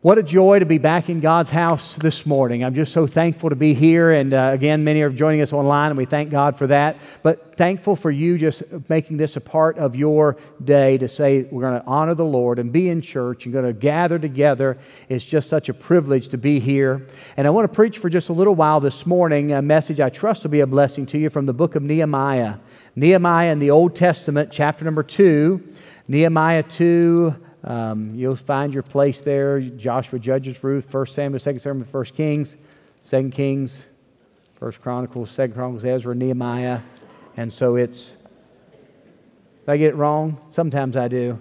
What a joy to be back in God's house this morning. I'm just so thankful to be here. And again, many are joining us online, and we thank God for that. But thankful for you just making this a part of your day to say we're going to honor the Lord and be in church and going to gather together. It's just such a privilege to be here. And I want to preach for just a little while this morning, a message I trust will be a blessing to you from the book of Nehemiah. Nehemiah in the Old Testament, chapter number 2. Nehemiah 2. You'll find your place there. Joshua, Judges, Ruth, 1 Samuel, 2 Samuel, 1 Kings, 2 Kings, 1 Chronicles, 2 Chronicles, Ezra, Nehemiah. And so it's... Did I get it wrong? Sometimes I do.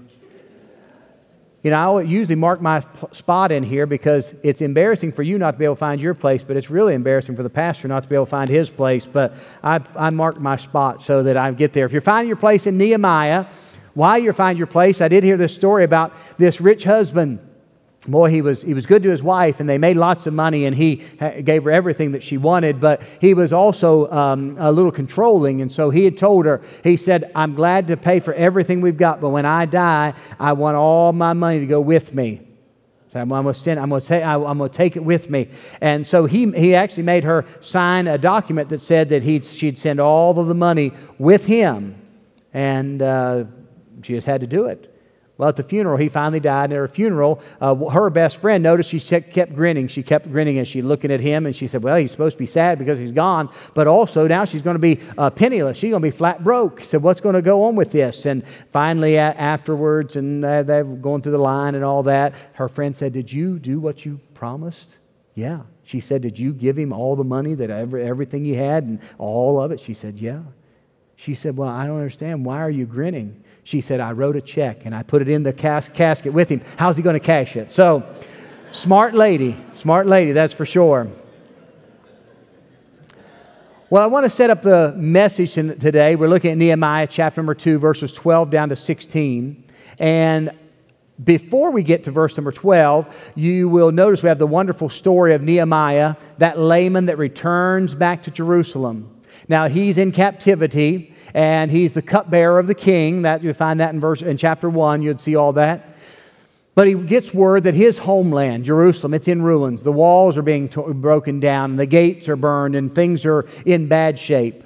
You know, I usually mark my spot in here because it's embarrassing for you not to be able to find your place, but it's really embarrassing for the pastor not to be able to find his place. But I marked my spot so that I get there. If you're finding your place in Nehemiah... While you're finding your place, I did hear this story about this rich husband. Boy, he was good to his wife, and they made lots of money, and he gave her everything that she wanted, but he was also a little controlling, and so he had told her, he said, I'm glad to pay for everything we've got, but when I die, I want all my money to go with me. So I'm going to take it with me. And so he actually made her sign a document that said that she'd send all of the money with him, and she just had to do it. Well, at the funeral, he finally died. And at her funeral, her best friend noticed she kept grinning. She kept grinning as she looking at him, and she said, well, he's supposed to be sad because he's gone, but also now she's going to be penniless. She's going to be flat broke. He said, what's going to go on with this? And finally, afterwards, and they're going through the line and all that, her friend said, did you do what you promised? Yeah. She said, did you give him all the money, that everything he had and all of it? She said, yeah. She said, well, I don't understand. Why are you grinning? She said, I wrote a check and I put it in the casket with him. How's he going to cash it? So, smart lady, that's for sure. Well, I want to set up the message today. We're looking at Nehemiah chapter number 2, verses 12 down to 16. And before we get to verse number 12, you will notice we have the wonderful story of Nehemiah, that layman that returns back to Jerusalem. Now, he's in captivity, and he's the cupbearer of the king. That you find that in chapter 1. You'd see all that. But he gets word that his homeland, Jerusalem, it's in ruins. The walls are being broken down, and the gates are burned, and things are in bad shape.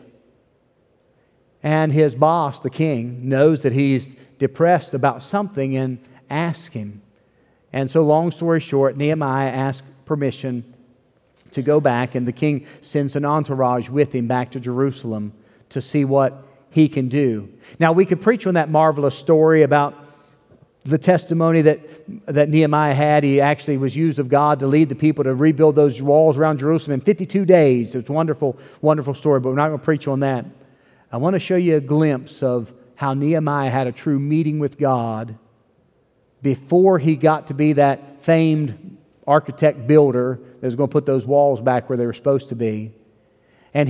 And his boss, the king, knows that he's depressed about something and asks him. And so, long story short, Nehemiah asks permission to go back, and the king sends an entourage with him back to Jerusalem to see what he can do. Now, we could preach on that marvelous story about the testimony that Nehemiah had. He actually was used of God to lead the people to rebuild those walls around Jerusalem in 52 days. It's a wonderful, wonderful story, but we're not going to preach on that. I want to show you a glimpse of how Nehemiah had a true meeting with God before he got to be that famed architect builder that was going to put those walls back where they were supposed to be. And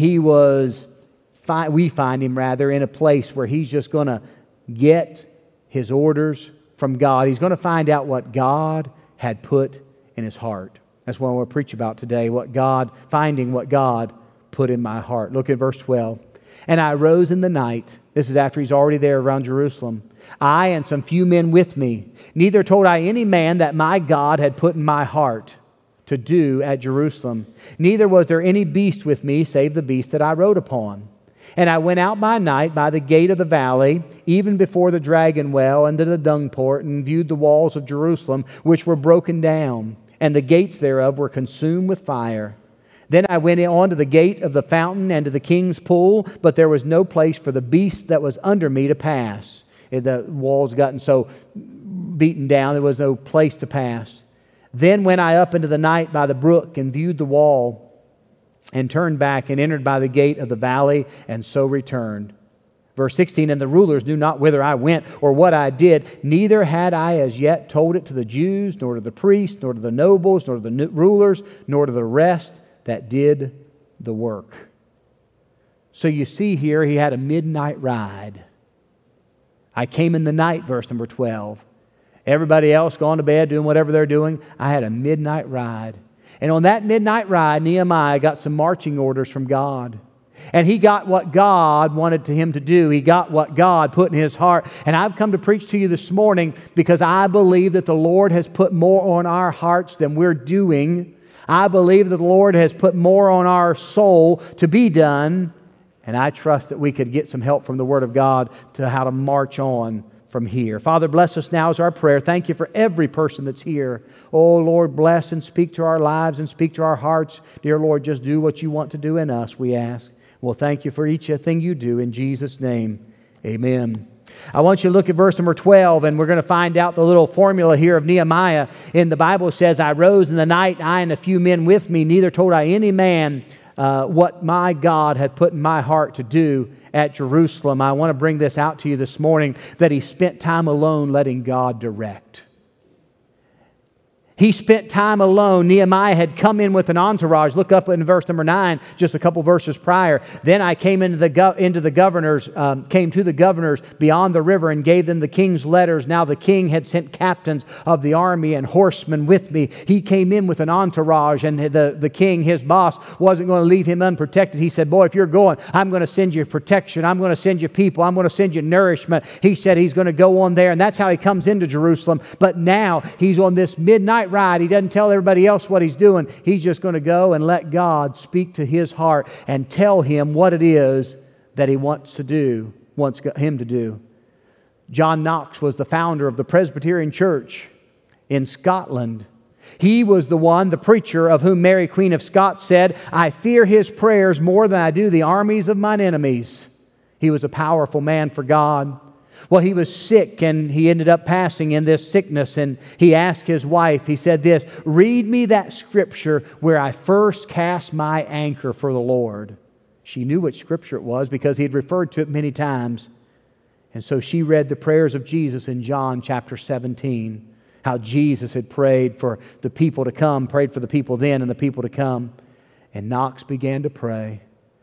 we find him in a place where he's just going to get his orders from God. He's going to find out what God had put in his heart. That's what I want to preach about today, finding what God put in my heart. Look at verse 12. And I arose in the night. This is after he's already there around Jerusalem. I and some few men with me. Neither told I any man that my God had put in my heart to do at Jerusalem. Neither was there any beast with me, save the beast that I rode upon. And I went out by night by the gate of the valley, even before the dragon well, into the dung port, and viewed the walls of Jerusalem, which were broken down, and the gates thereof were consumed with fire. Then I went on to the gate of the fountain and to the king's pool, but there was no place for the beast that was under me to pass. The walls gotten so beaten down, there was no place to pass. Then went I up into the night by the brook and viewed the wall, and turned back and entered by the gate of the valley, and so returned. Verse 16, and the rulers knew not whither I went or what I did, neither had I as yet told it to the Jews, nor to the priests, nor to the nobles, nor to the rulers, nor to the rest that did the work. So you see here, he had a midnight ride. I came in the night, verse number 12. Everybody else gone to bed doing whatever they're doing. I had a midnight ride. And on that midnight ride, Nehemiah got some marching orders from God. And he got what God wanted him to do. He got what God put in his heart. And I've come to preach to you this morning because I believe that the Lord has put more on our hearts than we're doing. I believe that the Lord has put more on our soul to be done. And I trust that we could get some help from the Word of God to how to march on from here. Father, bless us now is our prayer. Thank you for every person that's here. Oh, Lord, bless and speak to our lives and speak to our hearts. Dear Lord, just do what you want to do in us, we ask. Well, thank you for each thing you do. In Jesus' name, amen. I want you to look at verse number 12, and we're going to find out the little formula here of Nehemiah. In the Bible, it says, I rose in the night, I and a few men with me, neither told I any man what my God had put in my heart to do at Jerusalem. I want to bring this out to you this morning, that he spent time alone letting God direct. He spent time alone. Nehemiah had come in with an entourage. Look up in verse number 9, just a couple verses prior. Then I came to the governors beyond the river and gave them the king's letters. Now the king had sent captains of the army and horsemen with me. He came in with an entourage, and the king, his boss, wasn't going to leave him unprotected. He said, boy, if you're going, I'm going to send you protection. I'm going to send you people. I'm going to send you nourishment. He said he's going to go on there, and that's how he comes into Jerusalem. But now he's on this midnight ride. He doesn't tell everybody else what he's doing. He's just going to go and let God speak to his heart and tell him what it is that he wants him to do. John Knox was the founder of the Presbyterian Church in Scotland. He was the preacher of whom Mary Queen of Scots said, I fear his prayers more than I do the armies of mine enemies. He was a powerful man for God. Well, he was sick, and he ended up passing in this sickness, and he asked his wife, he said this, read me that scripture where I first cast my anchor for the Lord. She knew what scripture it was because he had referred to it many times. And so she read the prayers of Jesus in John chapter 17, how Jesus had prayed for the people to come, prayed for the people then and the people to come. And Knox began to pray.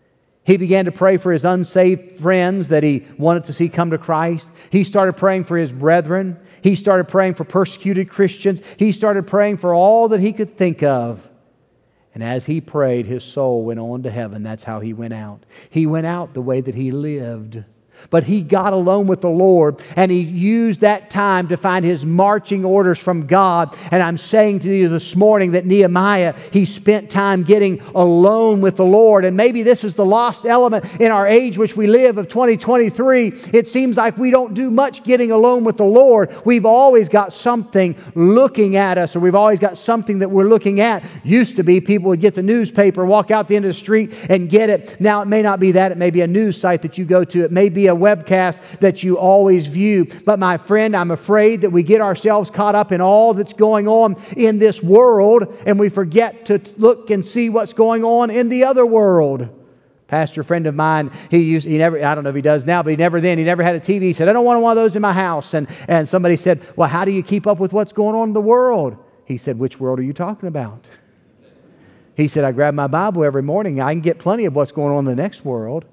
He began to pray for his unsaved friends that he wanted to see come to Christ. He started praying for his brethren. He started praying for persecuted Christians. He started praying for all that he could think of. And as he prayed, his soul went on to heaven. That's how he went out. He went out the way that he lived. But he got alone with the Lord, and he used that time to find his marching orders from God. And I'm saying to you this morning that Nehemiah, he spent time getting alone with the Lord. And maybe this is the lost element in our age which we live of 2023. It seems like we don't do much getting alone with the Lord. We've always got something looking at us, or we've always got something that we're looking at. Used to be people would get the newspaper, walk out the end of the street and get it. Now it may not be that. It may be a news site that you go to. It may be a webcast that you always view. But my friend, I'm afraid that we get ourselves caught up in all that's going on in this world, and we forget to look and see what's going on in the other world. Pastor friend of mine, he never, I don't know if he does now, but he never had a TV. He said, I don't want one of those in my house. And somebody said, well, how do you keep up with what's going on in the world? He said, which world are you talking about? He said, I grab my Bible every morning. I can get plenty of what's going on in the next world.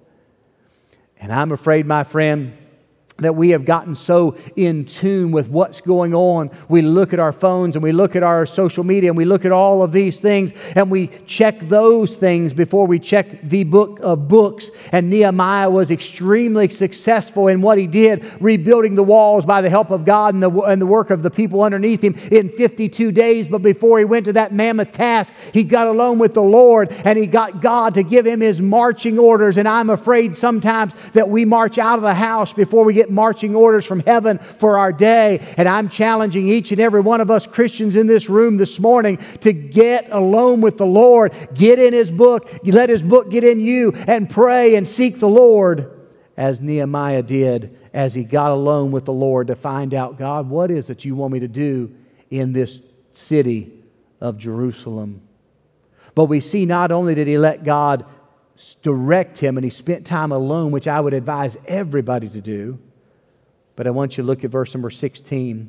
And I'm afraid, my friend, that we have gotten so in tune with what's going on. We look at our phones and we look at our social media and we look at all of these things and we check those things before we check the book of books. And Nehemiah was extremely successful in what he did, rebuilding the walls by the help of God and the work of the people underneath him in 52 days. But before he went to that mammoth task, he got alone with the Lord and he got God to give him his marching orders. And I'm afraid sometimes that we march out of the house before we get marching orders from heaven for our day. And I'm challenging each and every one of us Christians in this room this morning to get alone with the Lord. Get in His book. Let His book get in you and pray and seek the Lord as Nehemiah did as he got alone with the Lord to find out, God, what is it you want me to do in this city of Jerusalem? But we see not only did he let God direct him and he spent time alone, which I would advise everybody to do, but I want you to look at verse number 16.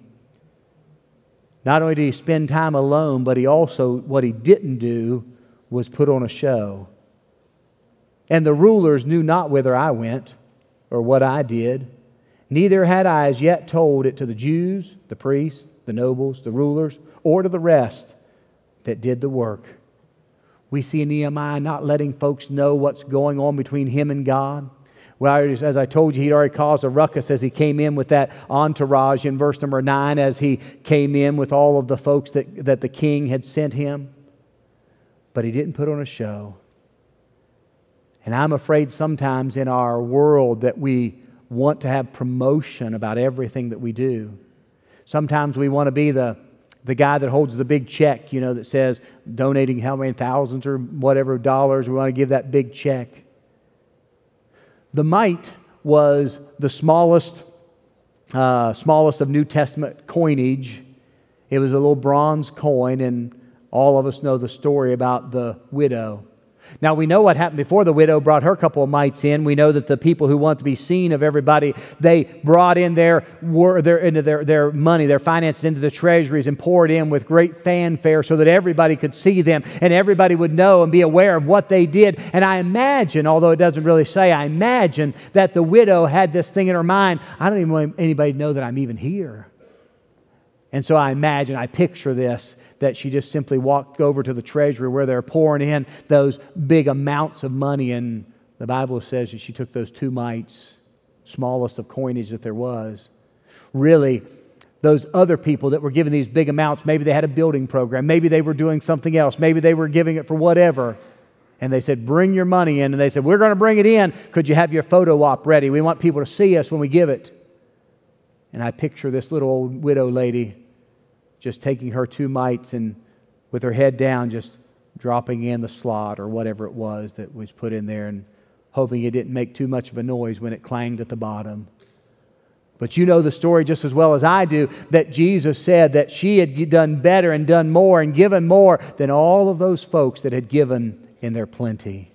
Not only did he spend time alone, but he also, what he didn't do was put on a show. And the rulers knew not whither I went or what I did. Neither had I as yet told it to the Jews, the priests, the nobles, the rulers, or to the rest that did the work. We see Nehemiah not letting folks know what's going on between him and God. Well, as I told you, he'd already caused a ruckus as he came in with that entourage in verse number 9, as he came in with all of the folks that the king had sent him. But he didn't put on a show. And I'm afraid sometimes in our world that we want to have promotion about everything that we do. Sometimes we want to be the guy that holds the big check, that says donating how many thousands or whatever dollars. We want to give that big check. The mite was the smallest of New Testament coinage. It was a little bronze coin, and all of us know the story about the widow. Now, we know what happened before the widow brought her couple of mites in. We know that the people who want to be seen of everybody, they brought in their money, their finances into the treasuries and poured in with great fanfare so that everybody could see them and everybody would know and be aware of what they did. And I imagine, although it doesn't really say, I imagine that the widow had this thing in her mind, I don't even want anybody to know that I'm even here. And so I picture this, that she just simply walked over to the treasury where they're pouring in those big amounts of money. And the Bible says that she took those 2 mites, smallest of coinage that there was. Really, those other people that were giving these big amounts, maybe they had a building program, maybe they were doing something else, maybe they were giving it for whatever. And they said, bring your money in. And they said, we're going to bring it in. Could you have your photo op ready? We want people to see us when we give it. And I picture this little old widow lady just taking her 2 mites and with her head down, just dropping in the slot or whatever it was that was put in there, and hoping it didn't make too much of a noise when it clanged at the bottom. But you know the story just as well as I do, that Jesus said that she had done better and done more and given more than all of those folks that had given in their plenty.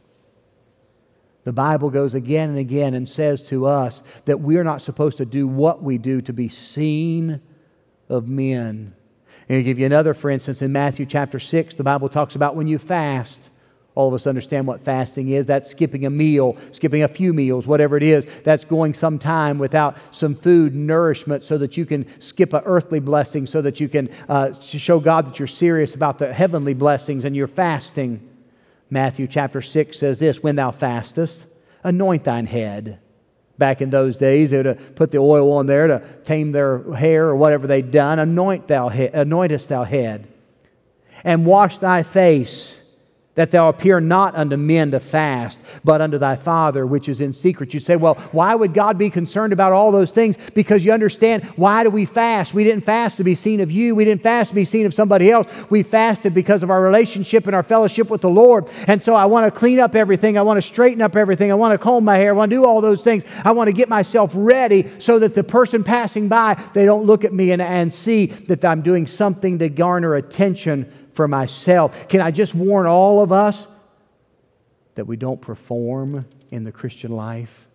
The Bible goes again and again and says to us that we're not supposed to do what we do to be seen of men. And I'll give you another, for instance, in Matthew chapter 6, the Bible talks about when you fast. All of us understand what fasting is. That's skipping a meal, skipping a few meals, whatever it is. That's going some time without some food and nourishment so that you can skip an earthly blessing, so that you can show God that you're serious about the heavenly blessings and you're fasting. Matthew chapter 6 says this, when thou fastest, anoint thine head. Back in those days, they would have put the oil on there to tame their hair or whatever they'd done. Anointest thou head, and wash thy face, that thou appear not unto men to fast, but unto thy Father which is in secret. You say, well, why would God be concerned about all those things? Because you understand, why do we fast? We didn't fast to be seen of you. We didn't fast to be seen of somebody else. We fasted because of our relationship and our fellowship with the Lord. And so I want to clean up everything. I want to straighten up everything. I want to comb my hair. I want to do all those things. I want to get myself ready so that the person passing by, they don't look at me and see that I'm doing something to garner attention for myself. Can I just warn all of us that we don't perform in the Christian life?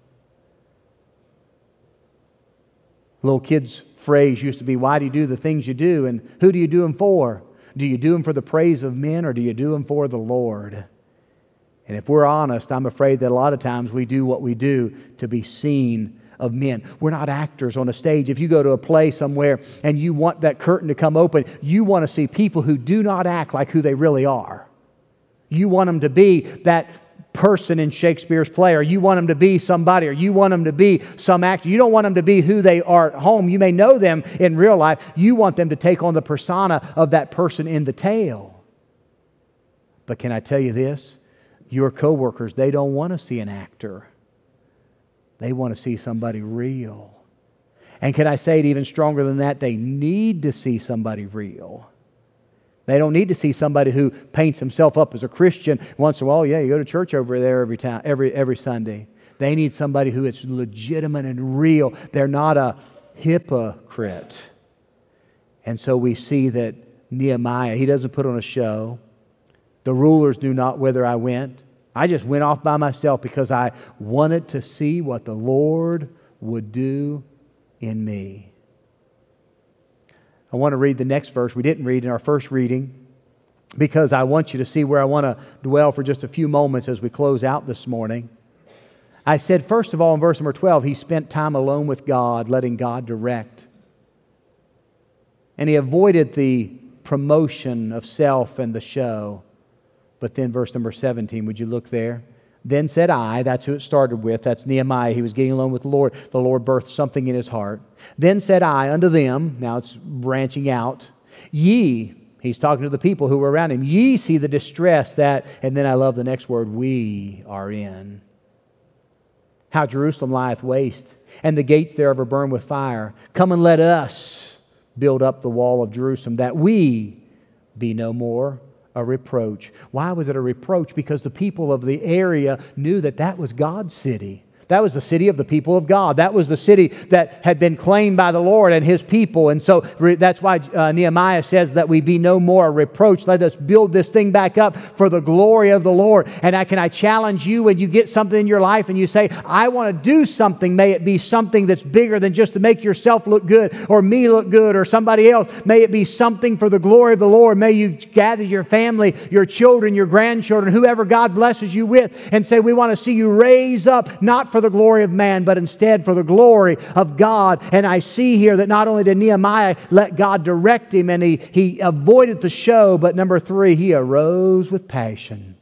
Little kid's phrase used to be, why do you do the things you do, and who do you do them for? Do you do them for the praise of men, or do you do them for the Lord? And if we're honest, I'm afraid that a lot of times we do what we do to be seen of men. We're not actors on a stage. If you go to a play somewhere and you want that curtain to come open, you want to see people who do not act like who they really are. You want them to be that person in Shakespeare's play, or you want them to be somebody, or you want them to be some actor. You don't want them to be who they are at home. You may know them in real life. You want them to take on the persona of that person in the tale. But can I tell you this? Your coworkers, they don't want to see an actor. They want to see somebody real. And can I say it even stronger than that? They need to see somebody real. They don't need to see somebody who paints himself up as a Christian once in a while. Yeah, you go to church over there every Sunday. They need somebody who is legitimate and real. They're not a hypocrite. And so we see that Nehemiah, he doesn't put on a show. The rulers knew not whither I went. I just went off by myself because I wanted to see what the Lord would do in me. I want to read the next verse we didn't read in our first reading, because I want you to see where I want to dwell for just a few moments as we close out this morning. I said, first of all, in verse number 12, he spent time alone with God, letting God direct. And he avoided the promotion of self and the show. But then verse number 17, would you look there? Then said I, that's who it started with, that's Nehemiah. He was getting alone with the Lord. The Lord birthed something in his heart. Then said I unto them, now it's branching out, ye, he's talking to the people who were around him, ye see the distress that, and then I love the next word, we are in. How Jerusalem lieth waste, and the gates thereof are burned with fire. Come and let us build up the wall of Jerusalem, that we be no more a reproach. Why was it a reproach? Because the people of the area knew that that was God's city. That was the city of the people of God. That was the city that had been claimed by the Lord and His people. And so that's why Nehemiah says that we be no more a reproach. Let us build this thing back up for the glory of the Lord. And I challenge you, when you get something in your life and you say, I want to do something, may it be something that's bigger than just to make yourself look good or me look good or somebody else. May it be something for the glory of the Lord. May you gather your family, your children, your grandchildren, whoever God blesses you with, and say, we want to see you raise up, not for the glory of man, but instead for the glory of God. And I see here that not only did Nehemiah let God direct him and he avoided the show, but number 3, he arose with passion.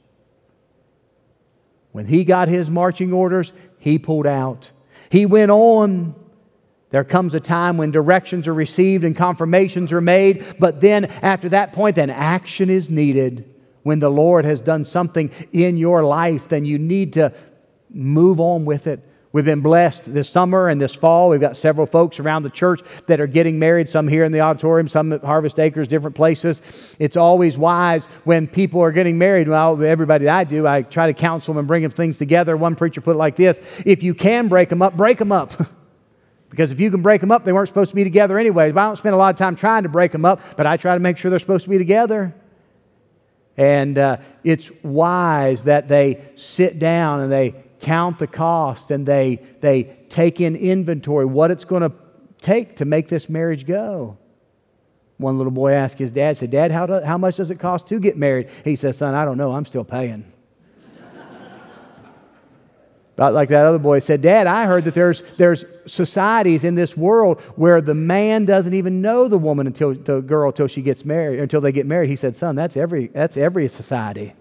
When he got his marching orders, he pulled out. He went on. There comes a time when directions are received and confirmations are made, but then after that point, then action is needed. When the Lord has done something in your life, then you need to move on with it. We've been blessed this summer and this fall. We've got several folks around the church that are getting married, some here in the auditorium, some at Harvest Acres, different places. It's always wise when people are getting married. Well, everybody that I do, I try to counsel them and bring them things together. One preacher put it like this: if you can break them up, break them up. Because if you can break them up, they weren't supposed to be together anyways. But I don't spend a lot of time trying to break them up, but I try to make sure they're supposed to be together. And it's wise that they sit down and they count the cost and they take in inventory what it's going to take to make this marriage go. One little boy asked his dad, said, Dad, how much does it cost to get married? He said, son, I don't know. I'm still paying. About like that other boy said, Dad, I heard that there's societies in this world where the man doesn't even know the woman until she gets married, until they get married. He said, son, that's every society.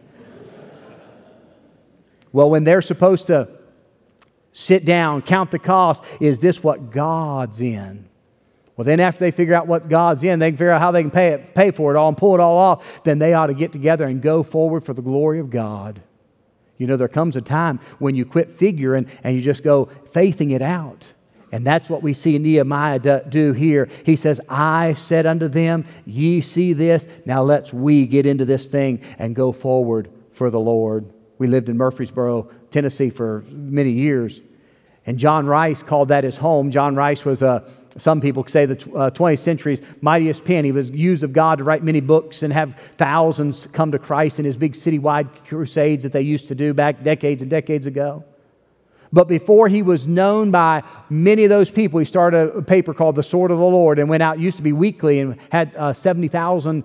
Well, when they're supposed to sit down, count the cost, is this what God's in? Well, then after they figure out what God's in, they can figure out how they can pay for it all and pull it all off, then they ought to get together and go forward for the glory of God. You know, there comes a time when you quit figuring and you just go faithing it out. And that's what we see Nehemiah do here. He says, I said unto them, ye see this, now we get into this thing and go forward for the Lord. We lived in Murfreesboro, Tennessee for many years. And John Rice called that his home. John Rice was some people say the 20th century's mightiest pen. He was used of God to write many books and have thousands come to Christ in his big citywide crusades that they used to do back decades and decades ago. But before he was known by many of those people, he started a paper called The Sword of the Lord and went out, it used to be weekly, and had 70,000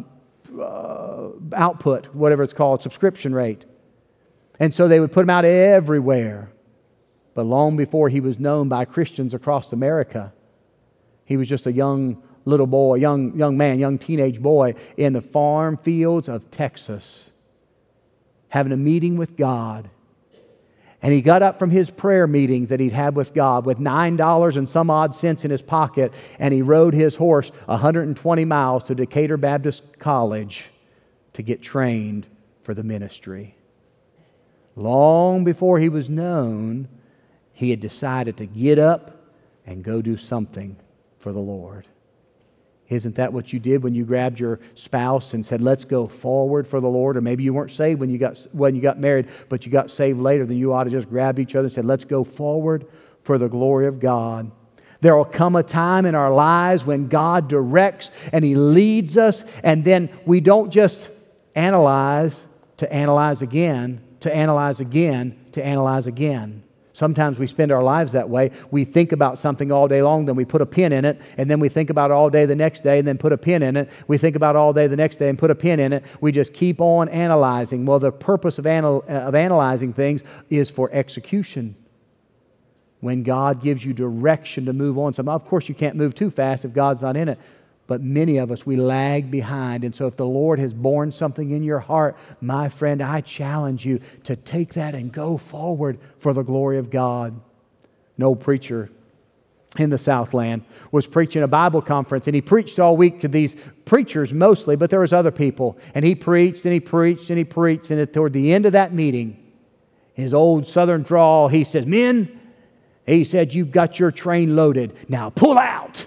output, whatever it's called, subscription rate. And so they would put him out everywhere. But long before he was known by Christians across America, he was just a young little boy, young man, young teenage boy in the farm fields of Texas, having a meeting with God. And he got up from his prayer meetings that he'd had with God with $9 and some odd cents in his pocket, and he rode his horse 120 miles to Decatur Baptist College to get trained for the ministry. Long before he was known, he had decided to get up and go do something for the Lord. Isn't that what you did when you grabbed your spouse and said, let's go forward for the Lord? Or maybe you weren't saved when you got married, but you got saved later. Then you ought to just grab each other and say, let's go forward for the glory of God. There will come a time in our lives when God directs and He leads us, and then we don't just analyze to analyze again, to analyze again, to analyze again. Sometimes we spend our lives that way. We think about something all day long, then we put a pin in it, and then we think about it all day the next day, and then put a pin in it. We think about it all day the next day and put a pin in it. We just keep on analyzing. Well, the purpose of analyzing things is for execution. When God gives you direction to move on, of course you can't move too fast if God's not in it. But many of us, we lag behind. And so if the Lord has borne something in your heart, my friend, I challenge you to take that and go forward for the glory of God. An old preacher in the Southland was preaching a Bible conference, and he preached all week to these preachers mostly, but there was other people. And he preached and he preached and he preached, and toward the end of that meeting, his old southern drawl, he says, "Men," he said, "you've got your train loaded. Now pull out."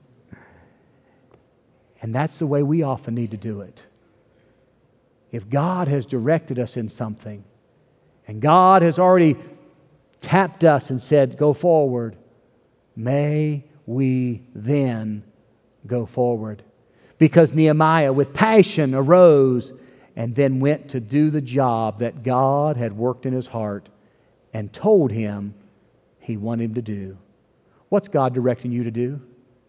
And that's the way we often need to do it. If God has directed us in something, and God has already tapped us and said, "Go forward," may we then go forward. Because Nehemiah, with passion, arose and then went to do the job that God had worked in his heart and told him He wanted him to do. What's God directing you to do?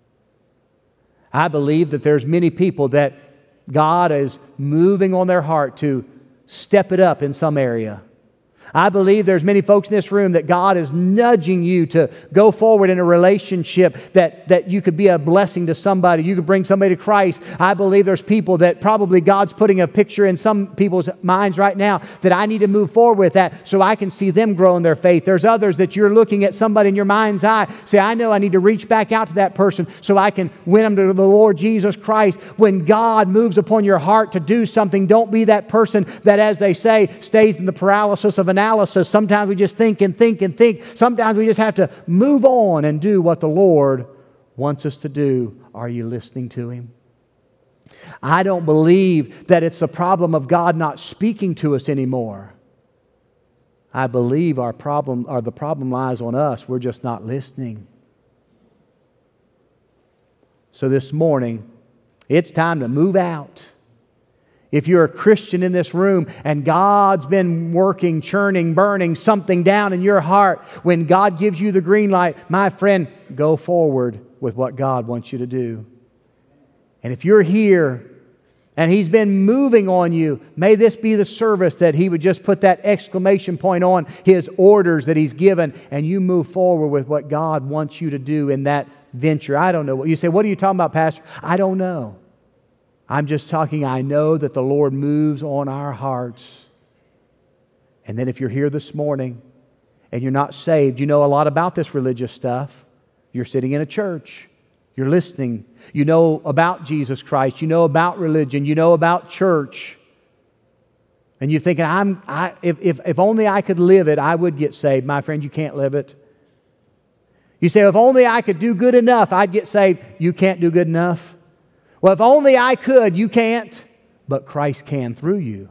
I believe that there's many people that God is moving on their heart to step it up in some area. I believe there's many folks in this room that God is nudging you to go forward in a relationship that you could be a blessing to somebody. You could bring somebody to Christ. I believe there's people that probably God's putting a picture in some people's minds right now that I need to move forward with that so I can see them grow in their faith. There's others that you're looking at somebody in your mind's eye. Say, I know I need to reach back out to that person so I can win them to the Lord Jesus Christ. When God moves upon your heart to do something, don't be that person that, as they say, stays in the paralysis of analysis. Sometimes we just think and think and think. Sometimes we just have to move on and do what the Lord wants us to do. Are you listening to Him? I don't believe that it's a problem of God not speaking to us anymore. I believe the problem lies on us. We're just not listening. So this morning, it's time to move out. If you're a Christian in this room and God's been working, churning, burning something down in your heart, when God gives you the green light, my friend, go forward with what God wants you to do. And if you're here and He's been moving on you, may this be the service that He would just put that exclamation point on His orders that He's given, and you move forward with what God wants you to do in that venture. I don't know what you say. What are you talking about, Pastor? I don't know. I'm just talking, I know that the Lord moves on our hearts. And then if you're here this morning and you're not saved, you know a lot about this religious stuff. You're sitting in a church. You're listening. You know about Jesus Christ. You know about religion. You know about church. And you're thinking, if only I could live it, I would get saved. My friend, you can't live it. You say, if only I could do good enough, I'd get saved. You can't do good enough. Well, if only I could, you can't, but Christ can through you.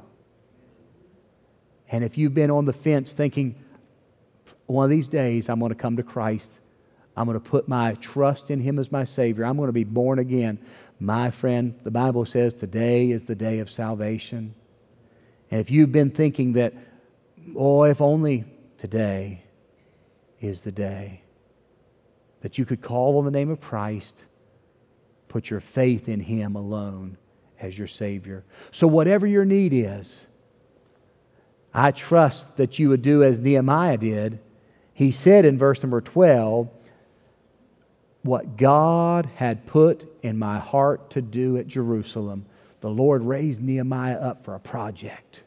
And if you've been on the fence thinking, one of these days I'm going to come to Christ, I'm going to put my trust in Him as my Savior, I'm going to be born again, my friend, the Bible says today is the day of salvation. And if you've been thinking that, oh, if only today is the day that you could call on the name of Christ, put your faith in Him alone as your Savior. So whatever your need is, I trust that you would do as Nehemiah did. He said in verse number 12, what God had put in my heart to do at Jerusalem, the Lord raised Nehemiah up for a project.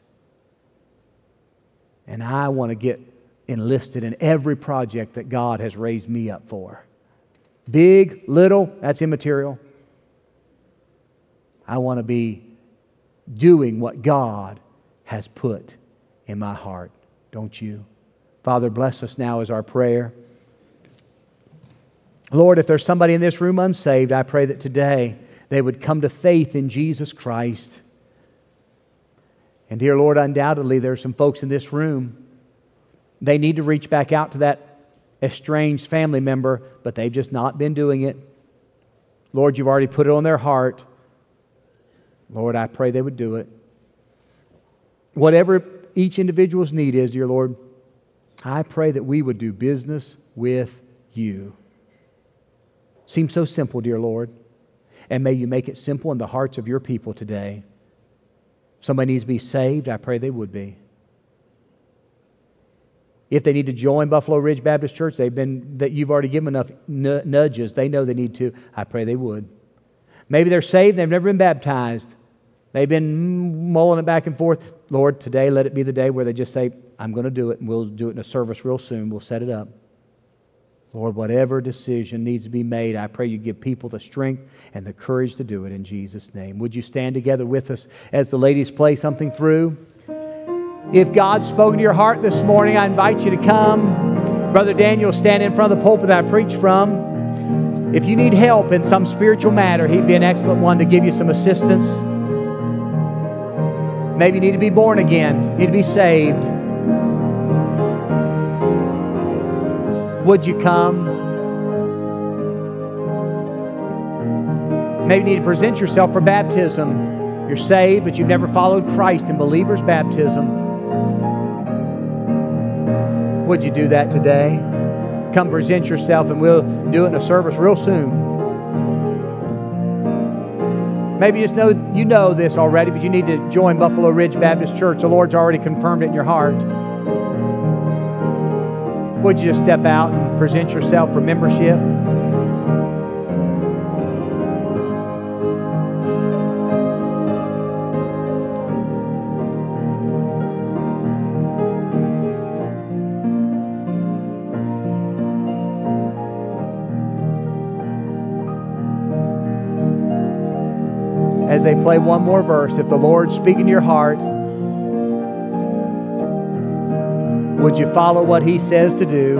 And I want to get enlisted in every project that God has raised me up for. Big, little, that's immaterial. I want to be doing what God has put in my heart. Don't you? Father, bless us now as our prayer. Lord, if there's somebody in this room unsaved, I pray that today they would come to faith in Jesus Christ. And dear Lord, undoubtedly there are some folks in this room, they need to reach back out to that estranged family member, but they've just not been doing it. Lord, you've already put it on their heart. Lord, I pray they would do it. Whatever each individual's need is, dear Lord, I pray that we would do business with you. Seems so simple, dear Lord. And may you make it simple in the hearts of your people today. If somebody needs to be saved, I pray they would be. If they need to join Buffalo Ridge Baptist Church, that you've already given enough nudges, they know they need to, I pray they would. Maybe they're saved, they've never been baptized. They've been mulling it back and forth. Lord, today let it be the day where they just say, I'm going to do it, and we'll do it in a service real soon. We'll set it up. Lord, whatever decision needs to be made, I pray you give people the strength and the courage to do it in Jesus' name. Would you stand together with us as the ladies play something through? If God's spoken to your heart this morning, I invite you to come. Brother Daniel will stand in front of the pulpit that I preach from. If you need help in some spiritual matter, he'd be an excellent one to give you some assistance. Maybe you need to be born again, need to be saved. Would you come? Maybe you need to present yourself for baptism. You're saved, but you've never followed Christ in believer's baptism. Would you do that today? Come present yourself, and we'll do it in a service real soon. Maybe you know this already, but you need to join Buffalo Ridge Baptist Church. The Lord's already confirmed it in your heart. Would you just step out and present yourself for membership? As they play one more verse, if the Lord's speaking to your heart, would you follow what He says to do?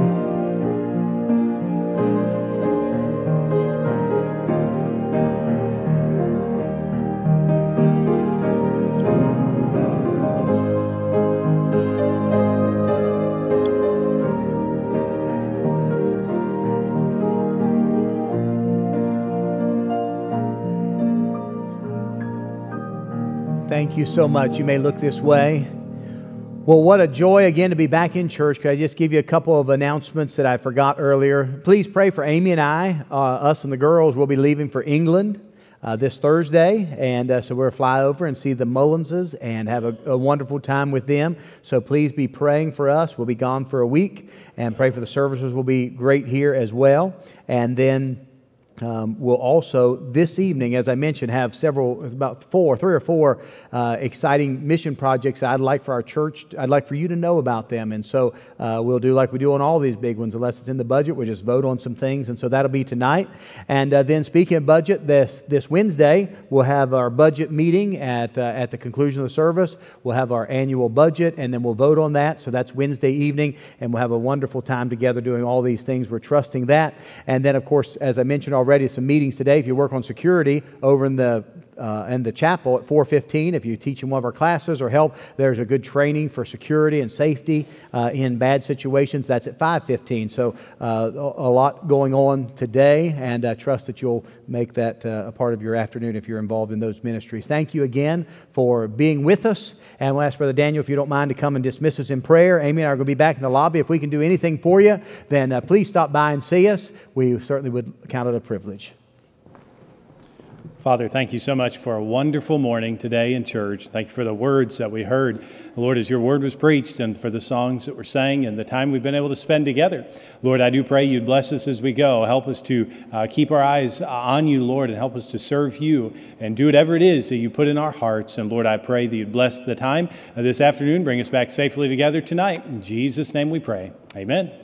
Thank you so much. You may look this way. Well, what a joy again to be back in church. Could I just give you a couple of announcements that I forgot earlier? Please pray for Amy and I. Us and the girls will be leaving for England this Thursday. And so we'll fly over and see the Mullinses and have a wonderful time with them. So please be praying for us. We'll be gone for a week. And pray for the services will be great here as well. And then we'll also, this evening, as I mentioned, have three or four exciting mission projects that I'd like for our church. I'd like for you to know about them. And so we'll do like we do on all these big ones. Unless it's in the budget, we'll just vote on some things. And so that'll be tonight. And then speaking of budget, this Wednesday, we'll have our budget meeting at the conclusion of the service. We'll have our annual budget, and then we'll vote on that. So that's Wednesday evening, and we'll have a wonderful time together doing all these things. We're trusting that. And then, of course, as I mentioned already, some meetings today. If you work on security over in the chapel at 4:15, if you teach in one of our classes or help, there's a good training for security and safety in bad situations. That's at 5:15. So a lot going on today, and I trust that you'll make that a part of your afternoon if you're involved in those ministries. Thank you again for being with us, and we'll ask Brother Daniel if you don't mind to come and dismiss us in prayer. Amy and I are going to be back in the lobby. If we can do anything for you, then please stop by and see us. We certainly would count it a privilege. Father, thank you so much for a wonderful morning today in church. Thank you for the words that we heard, Lord, as your word was preached, and for the songs that were sang and the time we've been able to spend together. Lord, I do pray you'd bless us as we go. Help us to keep our eyes on you, Lord, and help us to serve you and do whatever it is that you put in our hearts. And Lord, I pray that you'd bless the time this afternoon, bring us back safely together tonight. In Jesus' name we pray. Amen.